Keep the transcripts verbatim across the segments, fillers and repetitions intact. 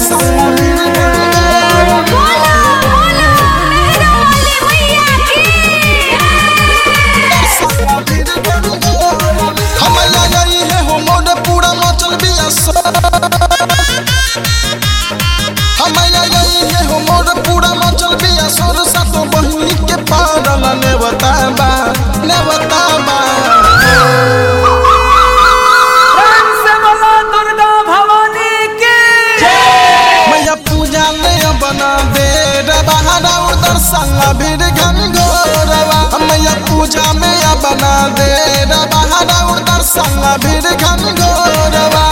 पूजा में या बना दे बहाना उधर संगा भीड़ घन गोरवा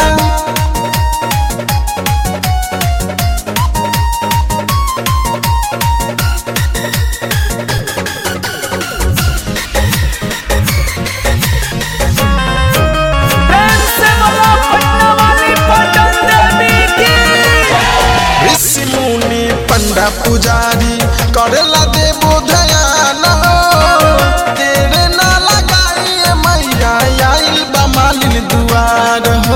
ऋषि मुनि पंडा पुजारी करेला देवो ध्यान तेरे ना लगाई मैया आइल बा मालिन दुआर हो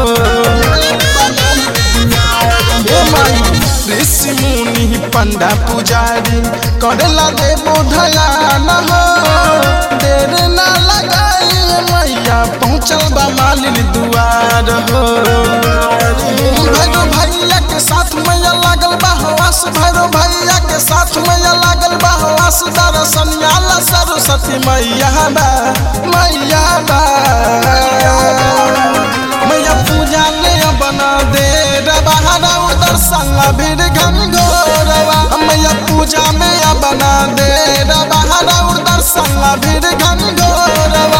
ऋषि मुनि पंडा पुजारी करेला देवो ध्यान हो तेरे ना लगाई मैया पहुँचल बा मालिन दुआर हो भैरो भैया के साथ मैया लागल बा हवास भैरो भैया के साथ मैया लागल बा हवास दर्शनिया ला सरस्वती मैया बा मैया बा मैया पूजा ले बना दे बहाना उधर संगा भीड़ घन गोरवा मैया पूजा में बना दे बहाना उधर संगा भीड़ घन गोरवा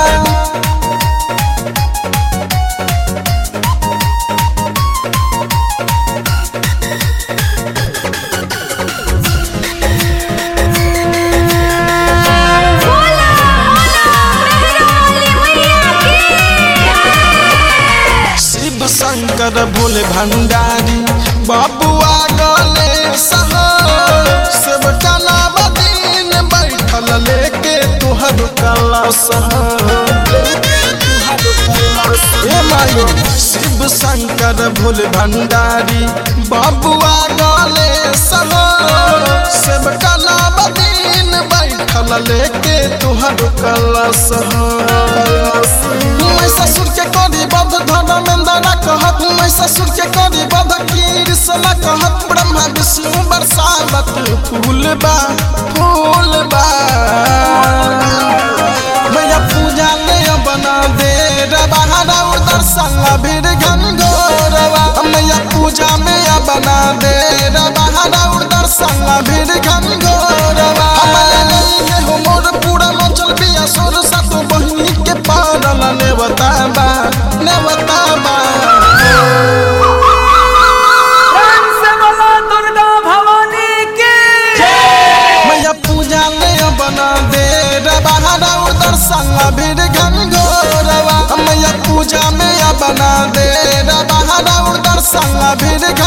शंकर भोले भंडारी बाबुआ गले सहो सब कलावदीन बैठल लेके तुहर कलश शिव शंकर भोले भंडारी बाबुआ गले सहो सब कलावदीन बैठल लेके तुहर कलश ससुर के करी बध धर्मेंद्र कहत मैं ससुर के करी बध कृष्ण कहत ब्रह्मा विष्णु बरसावत फूल बा फूल बा मैया पूजा ले बना दे बहाना उधर संगा भीड़ घन गोरवा मैया पूजा में बना दे बहाना उधर संगा भीड़ घन गोरवा हो मोर पूरा मचल बिया सोर सातो बहिनी के पारल ने बताबा ने बताबा मैया पूजा ले बना दे बहाना उधर संगा भीड़ घन गोरवा मैया पूजा में बना दे बहाना उधर संगा भीड़